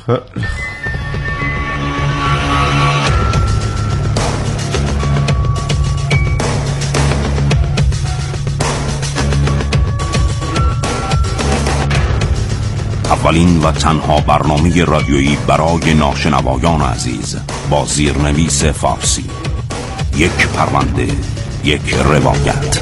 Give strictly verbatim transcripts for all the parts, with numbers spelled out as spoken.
اولین و تنها برنامه رادیویی برای ناشنوایان عزیز با زیرنویس فارسی. یک پرونده، یک روایت.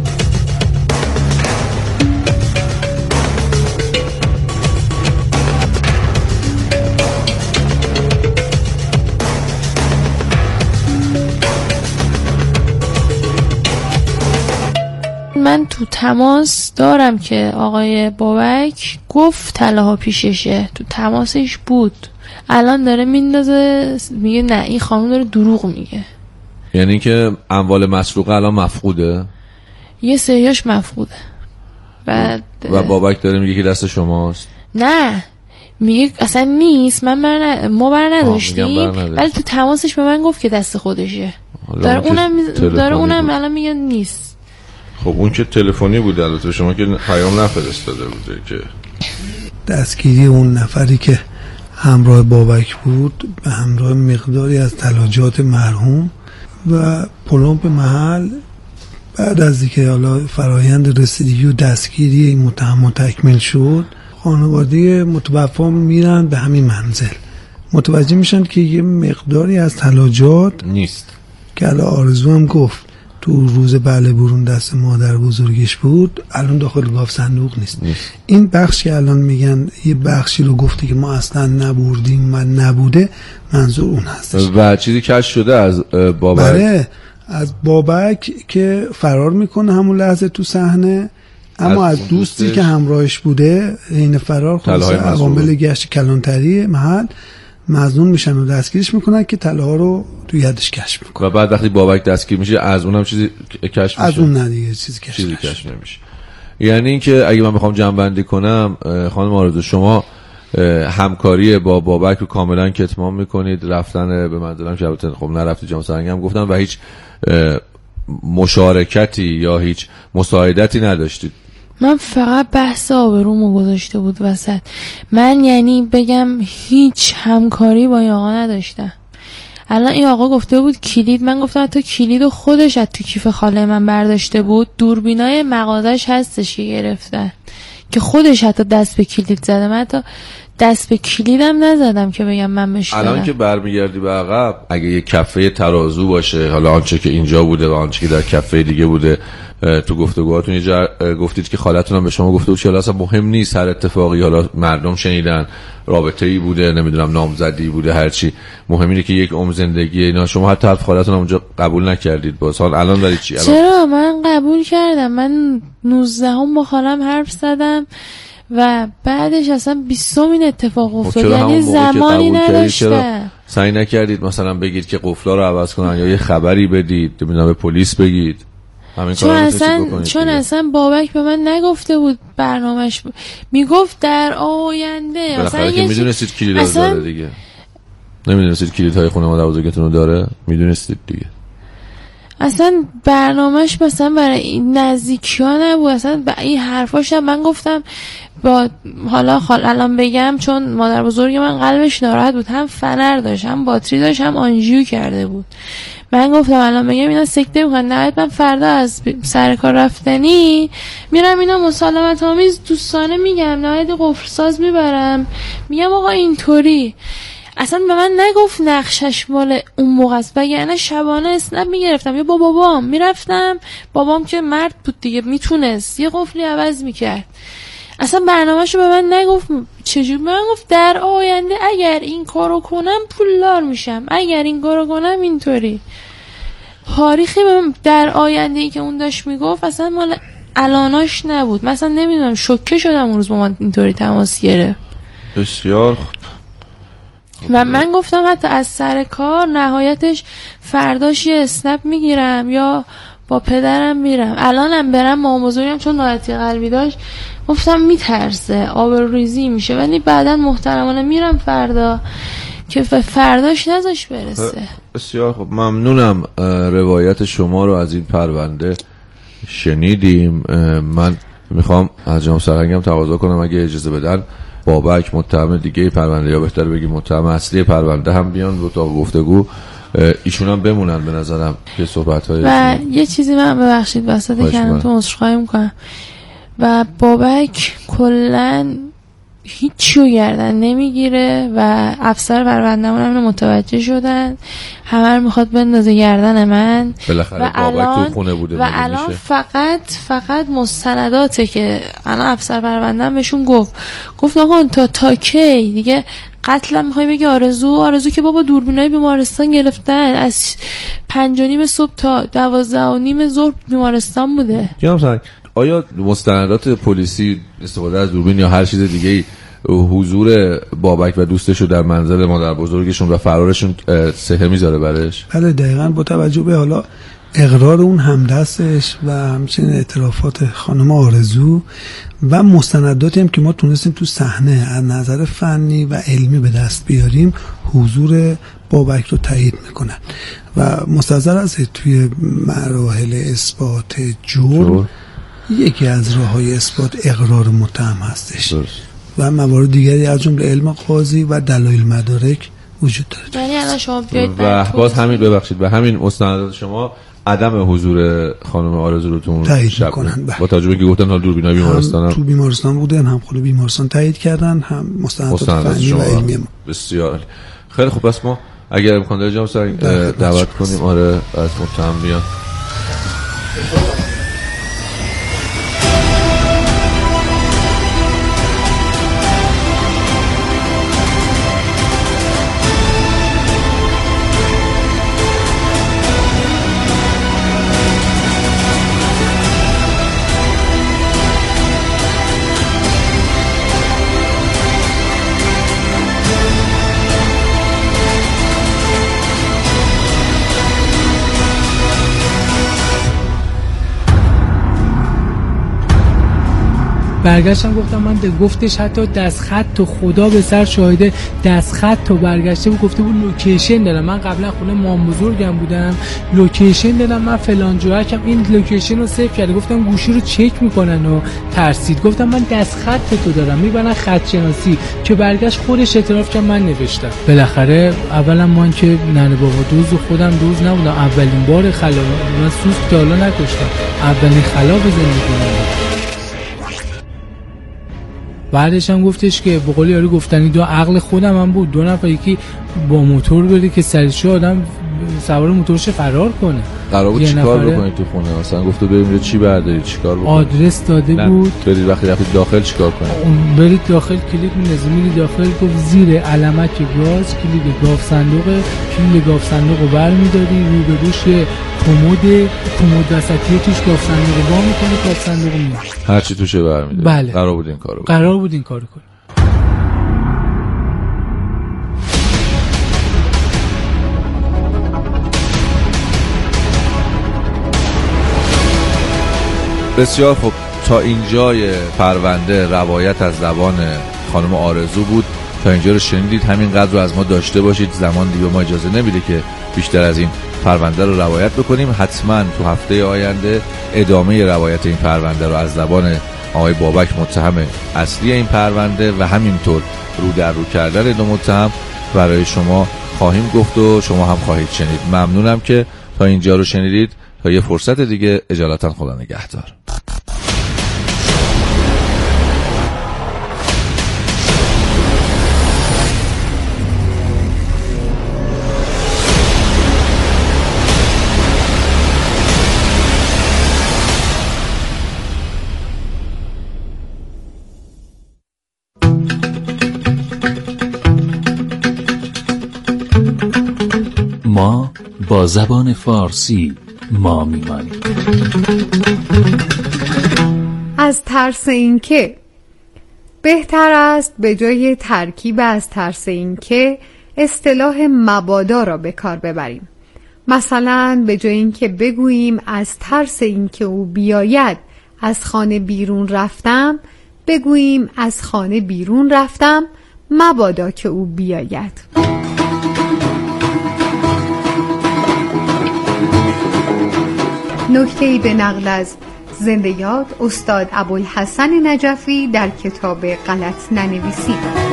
من تو تماس دارم که آقای بابک گفت طلاها پیششه، تو تماسش بود. الان داره میندازه میگه نه این خانم داره دروغ میگه. یعنی که اموال مسروقه الان مفقوده؟ یه سریاش مفقوده. بعد و بابک داره میگه که دست شماست؟ نه میگه اصلا نیست، من بر ن... ما بر نداشتیم، ولی تو تماسش به من گفت که دست خودشه. داره اونم داره اونم الان میگه نیست. خب اون که تلفنی بود، البته شما که پیام نفرستاده بوده که دستگیری اون نفری که همراه بابک بود به همراه مقداری از تلاجات مرحوم و پلمپ محل بعد از اینکه حالا فرایند رسیدگی و دستگیری این متهم تکمیل شد، خانواده متوفی میرن به همین منزل، متوجه میشن که یه مقداری از تلاجات نیست که الان آرزو هم گفت تو روز بله برون دست مادر بزرگش بود، الان داخل گاف صندوق نیست. نیست. این بخش که الان میگن یه بخشی رو گفتی که ما اصلا نبردیم و نبوده، منظور اون هستش. و چیزی کشف شده از بابک؟ بله از بابک که فرار میکنه همون لحظه تو صحنه، اما از, از دوستی دوستش... که همراهش بوده این فرار خلاص عوامل گشت کلانتری محل مظنون میشن و دستگیرش میکنن که طلاها رو تو یدش کشف میکنن. و بعد وقتی بابک دستگیر میشه از اونم چیزی کشف میشه؟ از اون نه دیگه چیزی کشف چیزی کشف نمیشه. یعنی اینکه اگه من بخوام جمع‌بندی کنم خانم آرزو، شما همکاری با بابک رو کاملا کتمان میکنید، رفتن به منزلم که البته خب نرفتی جام سرنگ هم گفتم، و هیچ مشارکتی یا هیچ مساعدتی نداشتید؟ من فقط بحث آبرومو گذاشته بود وسط. من یعنی بگم هیچ همکاری با این آقا نداشتم. الان این آقا گفته بود کلید، من گفتم حتی کلیدو خودش از تو کیف خاله من برداشته بود، دوربینای مغازش هستش که گرفتن که خودش حتی دست به کلید زده. من حتی دست به کلیدم نزدم که بگم من بهش دادم. الان که برمیگردی به عقب، اگه یه کفه ترازو باشه، حالا آنچه که اینجا بوده و آنچه که در کفه دیگه بوده، تو گفتگوهاتون یه جر گفتید که خالتون هم به شما گفته بود که اصلا مهم نیست هر اتفاقی، حالا مردم شنیدن رابطه‌ای بوده، نمیدونم نامزدی بوده، هرچی، مهم اینه که یک عمر زندگی اینا. شما حتی حرف خالتون هم اونجا قبول نکردید. باز حال الان دارید چی؟ الان چرا من قبول کردم. من نوزدهم با خالم حرف زدم و بعدش اصلا بیستم این اتفاق افتاد، یعنی زمانی نداشته. سعی نکردید مثلا بگید که قفلا رو عوض کنن یا یه خبری بدید، نمیدونم به پلیس بگید؟ چون اصلا چون اصلا بابک به من نگفته بود برنامه‌اش، میگفت در آینده. مثلا که میدونستید کلید اصلا... داره دیگه، نمیدونستید کلیدهای خونه مادر بزرگتون رو داره؟ میدونستید دیگه. اصلا برنامه‌اش مثلا برای این نزدیکی‌ها نبود، اصلا این حرفاش هم من گفتم با حالا خال الان بگم، چون مادر بزرگ من قلبش ناراحت بود، هم فنر داشت، هم باتری داشت، هم آنژیو کرده بود. من گفتم الان بگم اینا سکته میکنن، نه من فردا از سر کار رفتنی میرم اینا مسالمت آمیز دوستانه میگم، نهایت قفلساز میبرم، میگم آقا اینطوری. اصلا به من نگفت نقشش مال اون موقع است، وگرنه شبانه اسنپ میگرفتم یا با بابام میرفتم، بابام که مرد بود دیگه میتونست یه قفلی عوض میکرد. اصلا برنامه‌شو به من نگفت چجوری. من گفت در آینده اگر این کارو کنم پولدار میشم، اگر این کارو کنم اینطوری. تاریخی در آینده ای که اون داشت میگفت اصلا مال الاناش نبود. مثلا نمیدونم شوکه شدم اون روز با من اینطوری تماس گرفت. بسیار خوب. و من گفتم حتی از سر کار نهایتش فرداش یه اسنپ میگیرم یا با پدرم میرم. الانم برم مامان بزرگم چون ناراحتی قلبی داشت گفتم میترسه آبروریزی میشه، ولی بعداً محترمانه میرم فردا که فرداش نذاش برسه. بسیار خب، ممنونم. روایت شما رو از این پرونده شنیدیم. من میخوام از جناب سرهنگم تقاضا کنم اگه اجازه بدن بابک متهم دیگه پرونده، یا بهتر بگیم متهم اصلی پرونده هم بیان و تا گفتگو ایشون هم بمونن به نظرم که صحبت‌های و یه چیزی من ببخشید وسط کلامتون عذرخواهی می‌کنم و بابک کلاً هیچیو گردن نمیگیره و افسر پرونده‌مون هم متوجه شدن، همه رو میخواد بندازه گردن من بالاخره و بابک الان تو خونه بوده و الان فقط فقط مستنداته که الان افسر پرونده‌ام بهشون گفت گفت آقا تا تا کی دیگه قتلم میخوای بگی آرزو آرزو که بابا دوربینای بیمارستان گرفتن از پنج و نیم صبح تا دوازده و نیم ظهر بیمارستان بوده. جناب سنگ آیا مستندات پلیسی استفاده از دوربین یا هر چیز دیگه ای حضور بابک و دوستش رو در منزل مادر بزرگشون و فرارشون سهه میذاره برش؟ بله دقیقاً با توجه به حالا اقرار اون همدستش و همچنین اعترافات خانم آرزو و مستنداتی هم که ما تونستیم تو صحنه از نظر فنی و علمی به دست بیاریم حضور بابک رو تایید میکنن و مستحضر است توی مراحل اثبات جرم یکی از راه‌های اثبات اقرار متهم هستش درست. و موارد دیگری از جمله علم قاضی و دلایل مدارک وجود داره. یعنی الان شما بیاید و باز همین ببخشید به همین مستندات شما عدم حضور خانم آرزو رو تو تایید میکنن با توجه به اینکه گفتن حال دوربینای بیمارستان هم تو بیمارستان بودن، هم خود بیمارستان تایید کردن، هم مستندات فنی و علمی. بسیار خیلی خوب. پس ما اگر امکان داره جناب سنگ دعوت کنیم آره از متهم بیان. برگشتم گفتم من ده گفتش حتی دست خط تو خدا به سر شاهده دست خط تو برگشته بود گفته بود لوکیشن دارم، من قبلا خونه مام بزرگم بودم لوکیشن دادم من فلان جاکم این لوکیشن رو سیو کرده، گفتم گوشی رو چک میکنن و ترسید، گفتم من دست خط تو دارم میبرن خط شناسی که برگشت خودش اعتراف کرد من نوشتم. بالاخره اولا من که ننه بابا دوز و خودم دوز نبودم، اولین بار خلا من سوسک تا حالا نکشتم، اولین خلا به زندگی. بعدش هم گفتش که به قول یارو گفتنی دو عقل خودم هم بود، دو نفر یکی با موتور بره که سریع آدم سوار موتورش فرار کنه. قرار بود چیکار بکنید تو خونه؟ مثلا گفته بریم چی بردارید چیکار بکنید؟ آدرس داده نه. بود برید وقتی رفتید داخل چیکار کنید؟ برید داخل کلید می‌نزید میری داخل گفت زیر علامت گاز کلید گاف صندوق کلید گاف صندوق رو برمی‌داری رو به روش یه کمد کمد وسطی توش گاف صندوق وا می‌کنی گاف صندوق میاد هر چی توشه برمی‌داری. بله. قرار بود این کارو قرار بود این کارو کنی. بسیار خب تا اینجای پرونده روایت از زبان خانم آرزو بود، تا اینجا رو شنیدید، همینقدر رو از ما داشته باشید، زمان دیگه ما اجازه نمیده که بیشتر از این پرونده رو روایت بکنیم. حتما تو هفته آینده ادامه روایت این پرونده رو از زبان آقای بابک متهم اصلی این پرونده و همینطور رو در رو کردن دو متهم برای شما خواهیم گفت و شما هم خواهید شنید. ممنونم که تا اینجا رو شنیدید. تا یه فرصت دیگه اجالتا خدا نگهدار. ما با زبان فارسی ما میمانیم. از ترس اینکه بهتر است به جای ترکیب از ترس اینکه اصطلاح مبادا را به کار ببریم. مثلا به جای اینکه بگوییم از ترس اینکه او بیاید از خانه بیرون رفتم، بگوییم از خانه بیرون رفتم مبادا که او بیاید. نکته‌ای به نقل از زنده یاد استاد ابوالحسن نجفی در کتاب غلط ننویسید.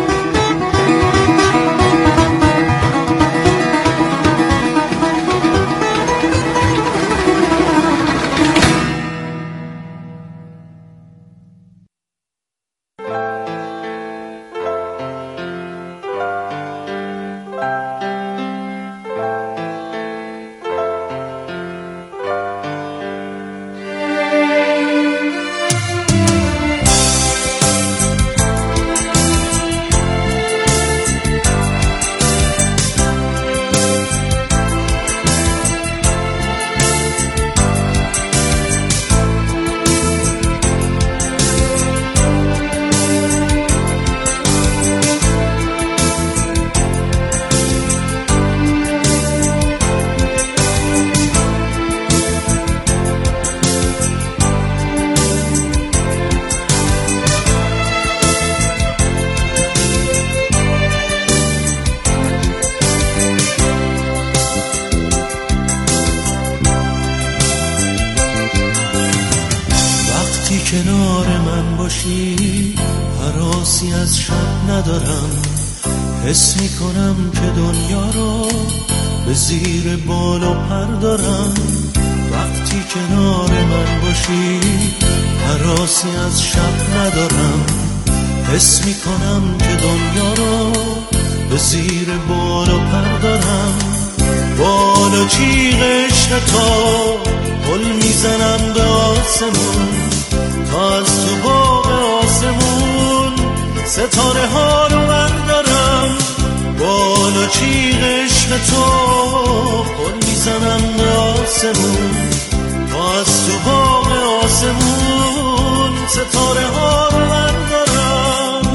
کنار من باشی هراسی از شب ندارم، حس می کنم که دنیا رو به زیر بال و پر دارم. وقتی کنار من باشی هراسی از شب ندارم، حس می کنم که دنیا رو به زیر بال و پر دارم. بال و چیغ عشق تو پل میزنم به آسمون، تا از تو باغ آسمون ستاره ها رو بردارم. بال و چیغ عشق تو پل میزنم به آسمون، تا از تو باغ آسمون ستاره ها رو بردارم.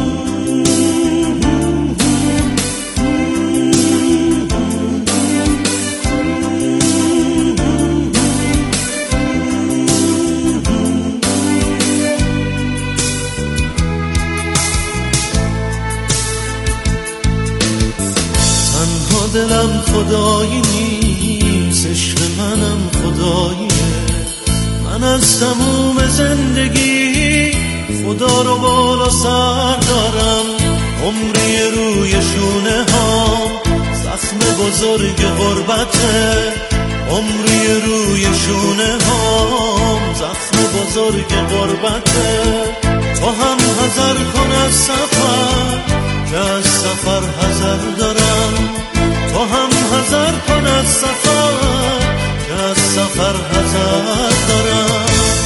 دلم خدایی نیست، عشق منم خداییه. من از تموم زندگی خدا رو بالا سر دارم. عمری روی شونه ها زخم بزرگ غربته، عمری روی شونه ها زخم بزرگ غربته. تو هم حذر کن از سفر که از سفر حذر دارم، تو هم حذر کن از سفر که از سفر حذر دارم.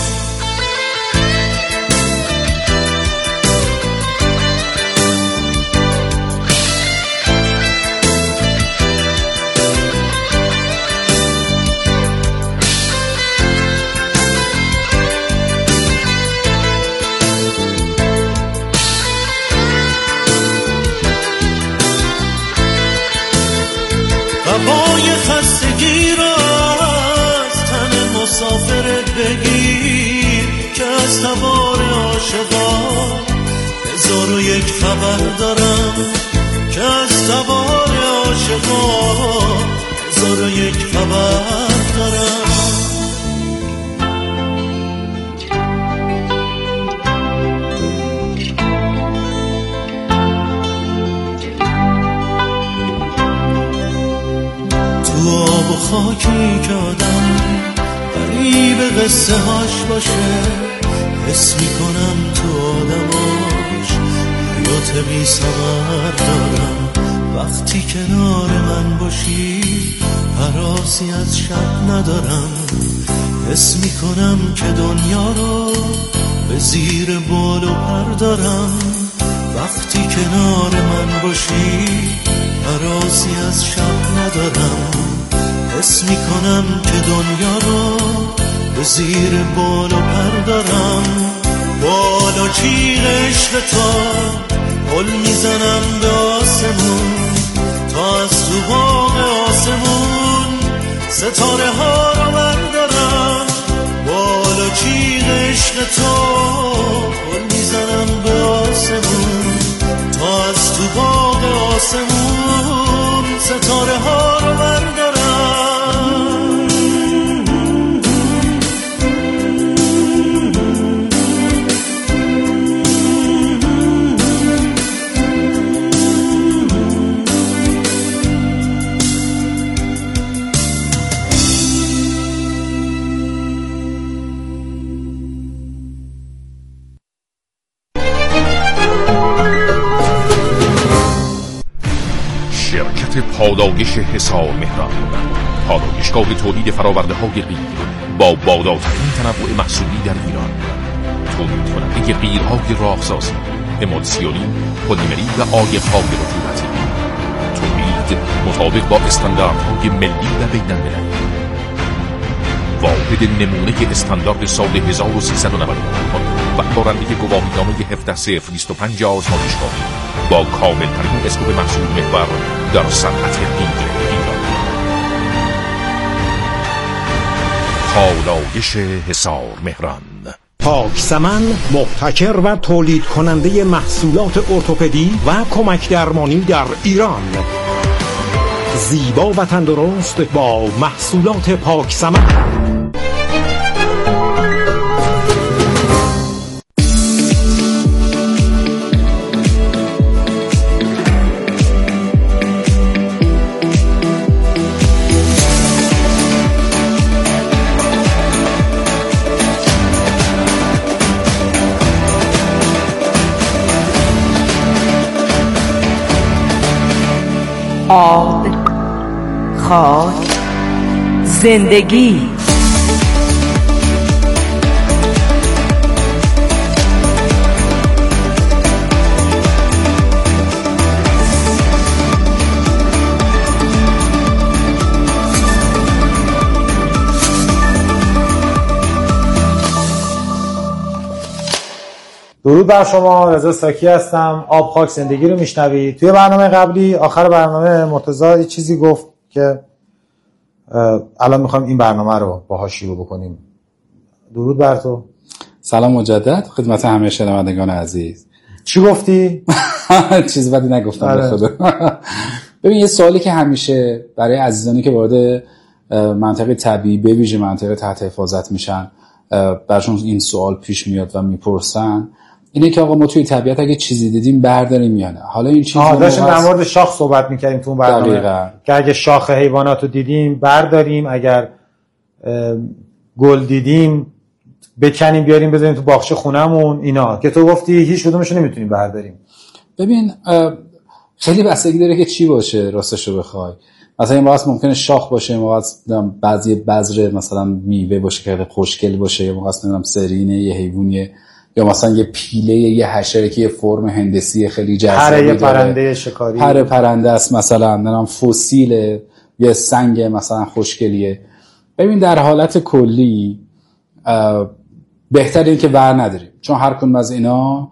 هوای خستگی را از تن مسافرت بگیر، که از تبار عاشقان هزار و یک خبر دارم، که از تبار عاشقان هزار و یک خبر دارم. آب و خاکی که آدم غریب قصه هاش باشه، حس می کنم تو آدماش حیات بی ثمر دارم. وقتی کنار من باشی هراسی از شب ندارم، حس می کنم که دنیا رو به زیر بال و پر دارم. وقتی کنار من باشی هراسی از شب ندارم، حس می کنم که دنیا رو به زیر بال و پر دارم. بال و چیغ عشق تو پل میزنم به آسمون، تا از تو باغ آسمون ستاره ها رو بردارم. بال و چیغ عشق تو پل میزنم به آسمون، تا از تو باغ آسمون ستاره ها رو بردارم. شرکت پادایش حصار مهران، پادایشگاه تولید فراورده های غیر با بالاترین تنوع محصولی در ایران، تولید کننده غیرهای راهسازی، امولسیونی، پلیمری و عایق‌های رطوبتی، تولید مطابق با استانداردهای ملی و بین‌المللی. واحد نمونه استاندارد سال هزار و سیصد و نود و نه و بارنده گواهینامه هفده صفر بیست و پنج آزمایشگاهی با کامل‌ترین اسکوپ محصول محور در صنعت غیر ایران. پادایش حصار مهران. پاک سمن، مبتکر و تولید کننده محصولات ارتوپدی و کمک درمانی در ایران. زیبا و تندرست با محصولات پاک سمن. آب، خاک، زندگی. درود بر شما، رضا ساکی هستم. آب خاک زندگی رو میشنوید. توی برنامه قبلی آخر برنامه مرتضی یه چیزی گفت که الان میخوایم این برنامه رو باهاش شروع بکنیم. درود بر تو. سلام مجدد خدمت همه شنوندگان عزیز. چی گفتی؟ چیز بدی نگفتم به خدا. ببین یه سوالی که همیشه برای عزیزانی که وارد منطقه طبیعی به ویژه منطقه تحت حفاظت میشن براشون این سوال پیش میاد و میپرسن اینه که آقا ما توی طبیعت اگه چیزی دیدیم برداریم یا نه. حالا این چیز آها داشتیم در مورد شاخ صحبت میکردیم تو اون برنامه دقیقا. که اگه شاخ حیوانات رو دیدیم برداریم، اگر گل دیدیم بکنیم بیاریم بذاریم تو باغچه خونمون. اینا که تو گفتی هیچ کدومش رو نمیتونیم برداریم. ببین خیلی بستگی داره که چی باشه راستش رو بخوای. مثلا این واسه ممکنه شاخ باشه، موقع بعضی بذر مثلا میوه باشه که خوشگل باشه، یا موقع نمیدونم سرینه یه حیوانیه، یا مثلا یه پیله یه حشره که یه فرم هندسی خیلی جذابی داره، پر پرنده شکاری، پر پرنده است مثلا، نمیدونم فسیل یه سنگ مثلا خوشگلیه. ببین در حالت کلی بهتره این که ور نداریم، چون هر کدوم از اینا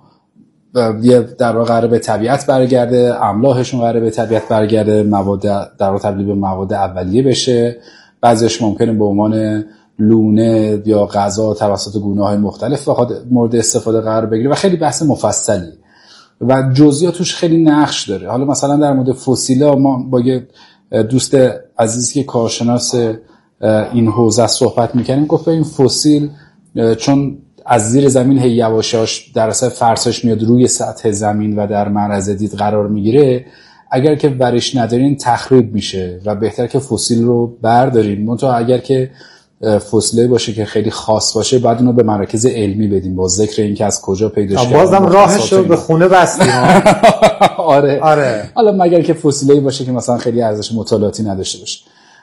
یه در واقع قراره به طبیعت برگرده، املاحشون قراره به طبیعت برگرده، مواد در واقع تبدیل به مواد اولیه بشه. بعضیش ممکنه به عنوان لونه یا غذا توسط گونه‌های مختلف مورد استفاده قرار بگیره و خیلی بحث مفصلی و جزئیاتش خیلی نقش داره. حالا مثلا در مورد فسیلا ما با یه دوست عزیزی که کارشناس این حوزه صحبت می‌کنیم، گفت این فسیل چون از زیر زمین هی یواشاش در اثر فرسش میاد روی سطح زمین و در معرض دید قرار میگیره، اگر که ورش ندارین تخریب میشه و بهتر که فسیل رو بردارین. منتها اگر که فسیلی باشه که خیلی خاص باشه بعد اونو به مراکز علمی بدیم با ذکر اینکه از کجا پیداش کردن. بازم راهش رو به خونه بستی ها. آره آره. حالا مگر که فسیلی باشه که مثلا خیلی ارزش مطالعاتی نداشته باشه.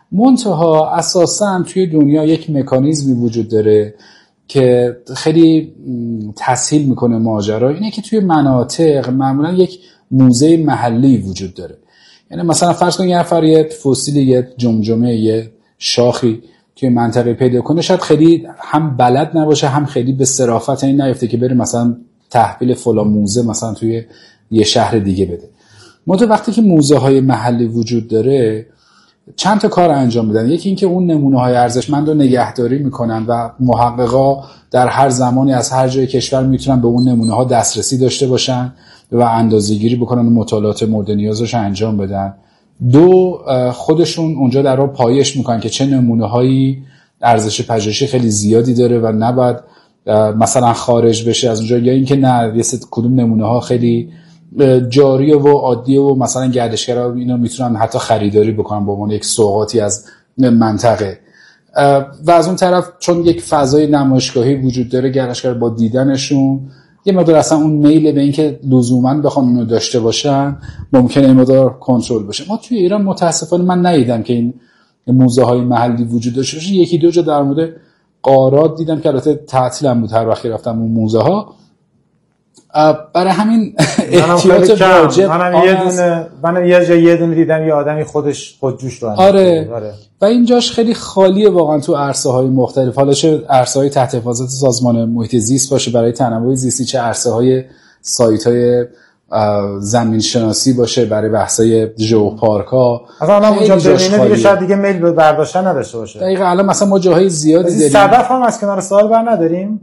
منتها اساساً توی دنیا یک مکانیزمی وجود داره که خیلی تسهیل میکنه ماجرا، اینه که توی مناطق معمولا یک موزه محلی وجود داره. یعنی مثلا فرض کن یه نفر یه فسیل یه جمجمه یه شاخی توی منطقه پیدا کنه، شاید خیلی هم بلد نباشه هم خیلی به صرافت این نیفته که بره مثلا تحویل فلان موزه مثلا توی یه شهر دیگه بده. منتها وقتی که موزه های محلی وجود داره چند تا کار انجام میدن. یکی اینکه اون نمونه های ارزشمند رو نگهداری میکنن و محققا در هر زمانی از هر جای کشور میتونن به اون نمونه ها دسترسی داشته باشن و اندازه‌گیری بکنن و مطالعات مورد نیازش انجام بدن. دو، خودشون اونجا در راه پایش میکنن که چه نمونه هایی ارزش پژوهشی خیلی زیادی داره و نباید مثلا خارج بشه از اونجا، یا اینکه نه یه سری کدوم نمونه ها خیلی جاریه و عادیه و مثلا گردشگرها اینا میتونن حتی خریداری بکنن به عنوان یک سوغاتی از منطقه. و از اون طرف چون یک فضای نمایشگاهی وجود داره، گردشگر با دیدنشون یه مقدار اصلا اون میل به این که لزوما بخوام اونو داشته باشن ممکنه این مقدار کنترل بشه. ما توی ایران متاسفانه من ندیدم که این موزه های محلی وجود داشته باشه. یکی دو جا در مورد قارات دیدم که البته تعطیلم بود هر وقتی رفتم اون موزه ها. برای همین احتیاط واجب منم یه دونه منم یه جا یه دونه دیدم یه آدمی خودش خودجوش رو آره. آره و اینجاش خیلی خالیه واقعا تو عرصه های مختلف، حالا چه عرصه های تحت حفاظت سازمان محیط زیست باشه برای تنوع زیستی، چه عرصه های سایت های زمین شناسی باشه برای بحثای ژئوپارک ها. اصلا اونجا ببینه دیگه شاید دیگه میل به برداشتن نداشته باشه. دقیقاً الان مثلا ما جاهای زیادی داریم. صدف هم از کنار سوال بر نداریم؟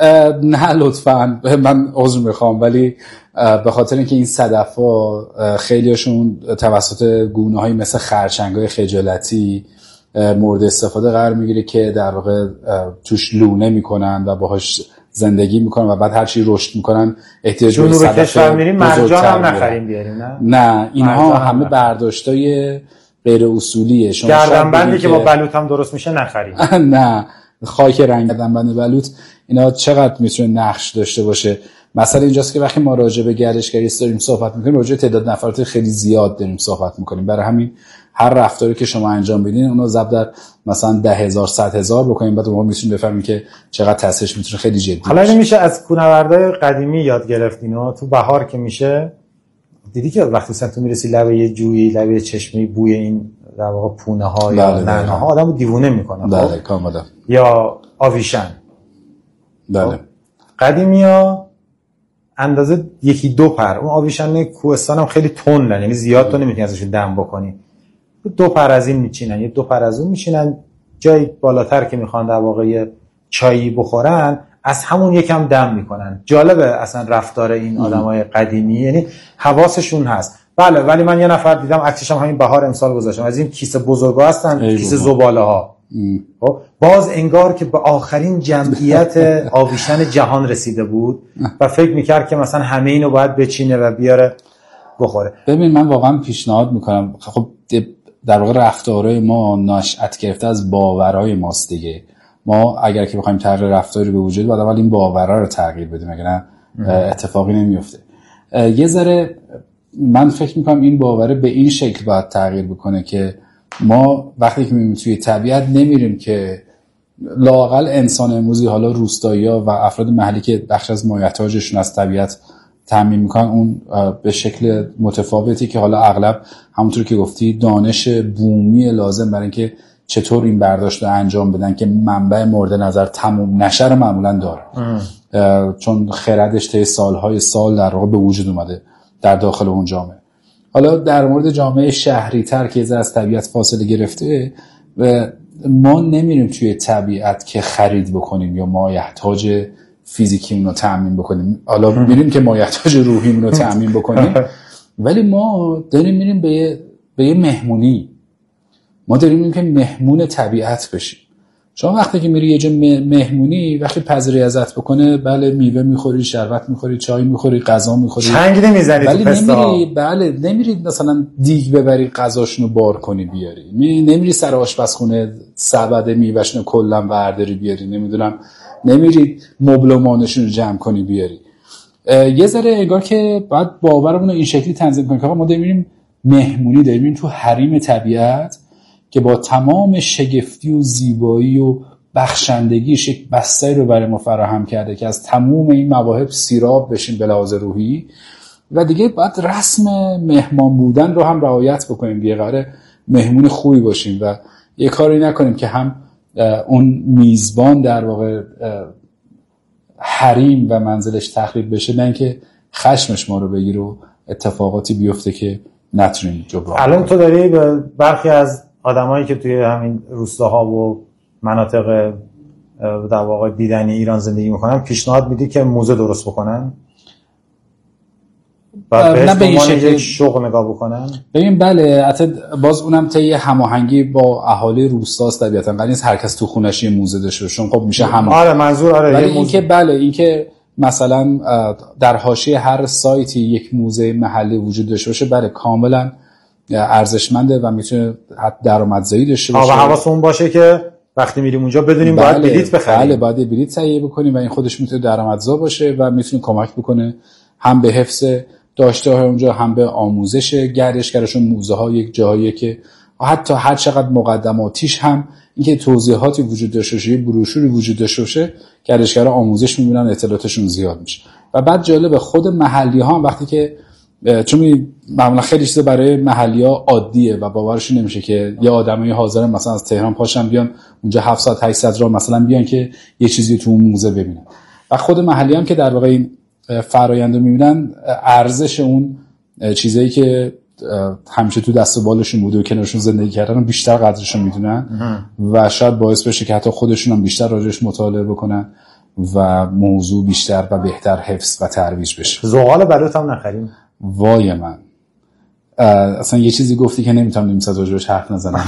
نه لطفاً، من عذر میخوام، ولی به خاطر اینکه این صدف‌ها خیلیاشون توسط گونه‌هایی مثل خرچنگ‌های خجالتی مورد استفاده قرار میگیره که در واقع توش لونه میکنن و باهاش زندگی میکنن و بعد هر چی رشد میکنن احتیاج به صدف کشور میریم مرجان هم نخریم بیاریم. نه نه اینها همه برداشتای غیر اصولیه. شما گردنبندی که با بلوط هم درست میشه نخریم. نه خاک رنگ گردنبند بلوط اینا چقدر میتونه نقش داشته باشه. مثلا اینجاست که وقتی ما راجع به گردشگری داریم صحبت میکنیم راجع به تعداد نفرات خیلی زیاد داریم صحبت میکنیم. برای همین هر رفتاری که شما انجام بدین اونو ضرب در مثلا ده هزار صد هزار بکنیم، بعد ما میتونیم بفهمیم که چقدر تاثیرش میتونه خیلی جدی باشه. حالا میشه از کوهنوردای قدیمی یاد گرفت اینو. تو بهار که میشه دیدی که وقتی مثلا تو میرسی لب یه جویی، لب یه چشمه، بوی این در واقع پونه ها یا نعنا ها آدمو دیوونه میکنه. بله کاملا. یا آویشن. بله. قدیمی‌ها اندازه یکی دو پر، اون آویشن کوهستان هم خیلی تندن، یعنی زیاد تو نمیتونی ازشون دم بکنی. دو پر از این میچینن، یه دو پر از اون میچینن، جای بالاتر که میخوان در واقع چایی بخورن از همون یکم دم میکنن. جالبه اصلا رفتار این آدمای قدیمی، یعنی حواسشون هست. بله ولی من یه نفر دیدم عکسش هم همین بهار امسال گذاشتم، از این کیسه بزرگا هستن، کیسه زباله ها. باز انگار که به آخرین جمعیت آویشن جهان رسیده بود و فکر میکرد که مثلا همه اینو باید بچینه و بیاره بخوره. ببین من واقعا پیشنهاد میکنم، خب در واقع رفتارهای ما نشأت گرفته از باورهای ماست دیگه. ما اگر که بخوایم تغییر رفتاری به وجود بیاد اول این باورها رو تغییر بدیم، اگر نه اتفاقی نمیفته. یه ذره من فکر میکنم این باوره به این شکل باید تغییر بکنه که ما وقتی که میریم توی طبیعت نمیریم که لااقل انسان امروزی، حالا روستایی‌ها و افراد محلی که بخش از مایحتاجشون از طبیعت تامین میکنن، اون به شکل متفاوتی که حالا اغلب همونطور که گفتی دانش بومی لازم برای اینکه چطور این برداشت رو انجام بدن که منبع مورد نظر تموم نشه رو معمولا داره، چون خردش طی سالهای سال در واقع به وجود اومده در داخل اون جامعه. حالا در مورد جامعه شهری تر که از طبیعت فاصله گرفته و ما نمیریم توی طبیعت که خرید بکنیم یا مایحتاج فیزیکیمون رو تأمین بکنیم، حالا میریم که مایحتاج روحیمون رو تأمین بکنیم، ولی ما داریم میریم به یه, به یه مهمونی، ما داریم میریم که مهمون طبیعت بشیم. شما وقتی که میری یه جا مهمونی، وقتی پذیرایی ازت بکنه، بله میوه میخوری، شربت میخوری، چای میخوری، غذا میخوری، چنگ نمیزنی ولی نمیری بله نمیری مثلا دیگ ببری غذاشونو بار کنی بیاری، نمیری سر آشپزخونه سبد میوهشونو کلا برداری بیاری، نمیدونم نمیری مبلمانشون رو جمع کنی بیاری. یه ذره انگار که باید باورمون رو این شکلی تنظیم کنیم که ما داریم مهمونی، داریم تو حریم طبیعت که با تمام شگفتی و زیبایی و بخشندگیش یک بستری رو برای ما فراهم کرده که از تمام این مواهب سیراب بشیم به لحاظ روحی و دیگه باید رسم مهمان بودن رو هم رعایت بکنیم، دیگه قراره مهمون خوبی باشیم و یه کاری نکنیم که هم اون میزبان در واقع حریم و منزلش تخریب بشه، نه اینکه خشمش ما رو بگیره و اتفاقاتی بیفته که نتونیم جبران. الان تو داری به برخی از آدمایی که توی همین روستاها و مناطق در واقع دیدنی ایران زندگی میکنن پیشنهاد میدی که موزه درست بکنن؟ بعد بهش به عنوان شغل نگاه بکنن؟ ببین بله، حتی باز اونم طی هماهنگی با اهالی روستاست طبیعتا، قرار نیست هر کس تو خونش یه موزه داشته باشه، خب میشه همون. آره منظور آره. ولی این که بله این که مثلا در حاشیه هر سایتی یک موزه محلی وجود داشته باشه، بله کاملا ارزشمنده و میتونه درآمدزایی داشته باشه. و حواسمون باشه که وقتی میریم اونجا بدونیم بله، باید بلیت بخریم. بله باید بلیت تهیه بکنیم و این خودش میتونه درآمدزا باشه و میتونه کمک بکنه هم به حفظ داشته‌های اونجا هم به آموزش گردشگرشون. موزه ها یک جاییه که حتی هر چقدر مقدماتیش هم اینکه توضیحاتی وجود داشته باشه، بروشوری وجود داشته باشه، گردشگرا آموزش میبینن، اطلاعاتشون زیاد میشه. و بعد جالب خود محلی ها هم وقتی که چون معمولا خیلی چیزا برای محلی ها عادیه و باورشون نمیشه که یه آدمی حاضر مثلا از تهران پاشن بیان اونجا هفتصد هشتصد راه مثلا بیان که یه چیزی تو اون موزه ببینن. و خود محلی هم که در واقع این فرآیندو میبینن، ارزش اون چیزایی که همیشه تو دست و بالشون بوده و کنارشون زندگی کردن بیشتر قدرشون میدونن و شاید باعث بشه که حتی خودشون هم بیشتر راجعش مطالعه بکنن و موضوع بیشتر و بهتر حفظ و ترویج بشه. زغال بلوط هم نخریم. وای من اصلا یه چیزی گفتی که نمیتونم نیم ساعت راجعش حرف نزنم.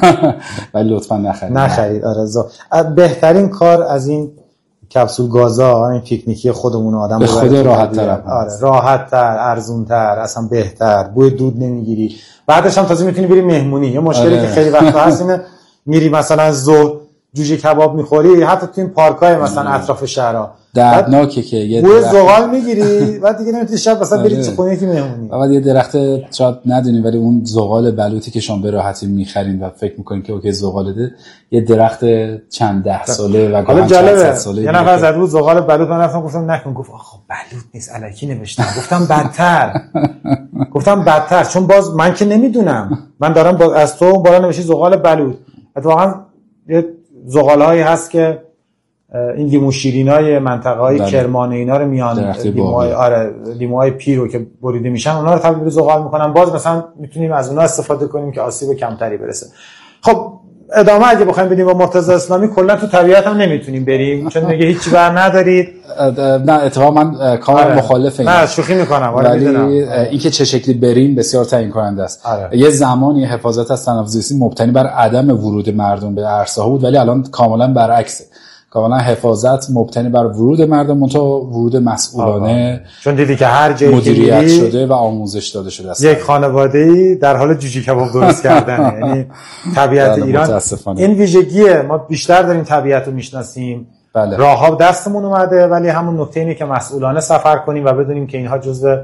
ولی لطفا نخرید. نخرید. آره زو. بهترین کار از این کپسول گازا، این پیکنیکی خودمون آدم به خود راحت تر. آره راحت تر، ارزون تر، اصلا بهتر، بوی دود نمیگیری. بعدش هم تازه میتونی بری مهمونی. یه مشکلی آره. که خیلی وقتا هست اینه میری مثلا ظهر جوجه کباب میخوری، حتی تو این پارکای مثلا اطراف شهرها دردناکه که یه بوی زغال میگیری، بعد دیگه نمیتونی شب مثلا بری تو خونه یکی مهمونی. بعد یه درخت شاید ندونی ولی اون زغال بلوطی که شما به راحتی میخرین و فکر میکنین که اوکی زغالده، یه درخت چند ده ساله و حالا جالبه یه نفر زد بود زغال بلوط، من رفتم گفتم نکن، گفت آخه بلوط نیست الکی نوشتم. گفتم بدتر گفتم بدتر چون باز من که نمیدونم، من دارم باز از تو بالا نوشتی زغال بلوط. اتفاقا یه زغالهایی هست که این لیمو شیرینای منطقه‌های کرمانه اینا رو میان لیموهای آره لیموهای پیرو که بریده میشن اونا رو تبدیل به زغال میکنن. باز مثلا میتونیم از اونها استفاده کنیم که آسیب کمتری برسه. خب ادامه اگه بخوایم بدیم با مرتضی اسلامی، کلا تو طبیعت هم نمیتونیم بریم چون میگه هیچی بر ندارید. نه اتفاقا من کاملا آره. مخالف این. نه شوخی میکنم آره میدونم. این که چه شکلی بریم بسیار تعیین کننده است. آره. یه زمانی حفاظت از تنوع زیستی مبتنی بر عدم ورود مردم به عرصه‌ها بود ولی الان کاملا برعکسه. کاملا حفاظت مبتنی بر ورود مردم، منتها ورود مسئولانه، چون دیدی که هر جایی مدیریت شده و آموزش داده شده است. یک خانواده‌ای در حال جوجه کباب درست کردنه. یعنی طبیعت ایران این ویژگیه، ما بیشتر داریم طبیعت رو میشناسیم. بله. راه‌ها دستمون اومده ولی همون نکته اینه که مسئولانه سفر کنیم و بدونیم که اینها جزء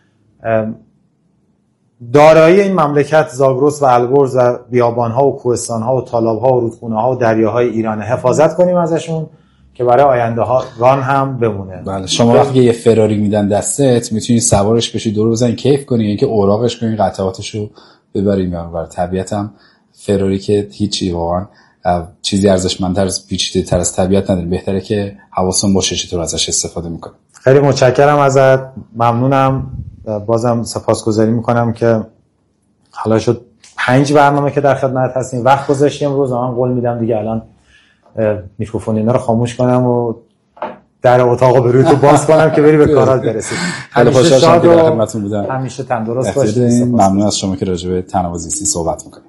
دارایی این مملکت زاگرس و البرز و بیابان‌ها و کوهستان‌ها و تالاب‌ها و رودخونه‌ها و دریاهای ایرانه. حفاظت کنیم ازشون که برای آینده ها ران هم بمونه. بله شما وقتی یه فراری میدن دستت میتونی سوارش بشی دور بزنی کیف کنی، اینکه اوراقش کنی قطعاتشو ببری میان بر طبیعت هم فراری که هیچی واقعا چیزی ارزشمندتر از پیچیده‌تر از طبیعت نداره. بهتره که حواسمون باشه چطور ازش استفاده می‌کنیم. خیلی متشکرم ازت، ممنونم. بازم سپاسگزاری میکنم که حالا شد پنج برنامه که در خدمت هستیم، وقت گذاشتیم امروز. من قول میدم دیگه الان میکروفون اینا رو خاموش کنم و در اتاقو به روی تو باز کنم که بری به کارات برسی. همیشه شاد و خدمتتون بودم. همیشه تندرست باشید. ممنون از شما که راجع به تنوع زیستی صحبت میکنید.